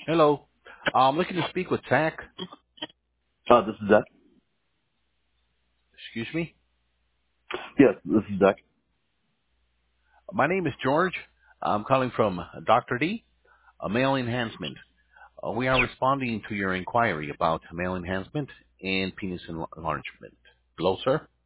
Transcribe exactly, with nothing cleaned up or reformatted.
Hello. I'm looking to speak with Zach. Uh, this is Zach. Excuse me. Yes, this is Zach. My name is George. I'm calling from Doctor D, a male enhancement. Uh, we are responding to your inquiry about male enhancement and penis enlargement. Hello, sir.